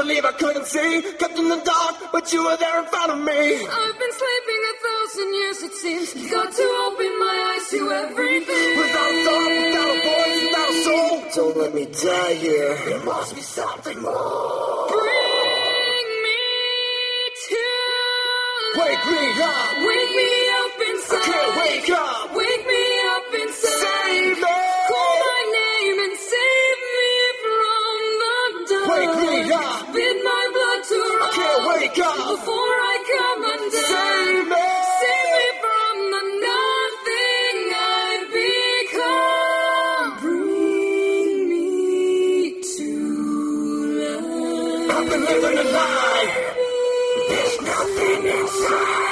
believe I couldn't see. Kept in the dark, but you were there in front of me. I've been sleeping 1,000 years, it seems. Got to open my eyes to everything. Without a thought, without a voice, without a soul. Don't let me die here. There must be something more. Bring me to life. Wake me up. Wake me up inside. I can't wake up. Wake me up inside. Save me. Call my name and save me from the dark. Wake me up. Bid my blood to run. I can't wake up. Before I come undone. Save me. Save me from the nothing I've become. Bring me to life. I've been living a lie. There's nothing inside.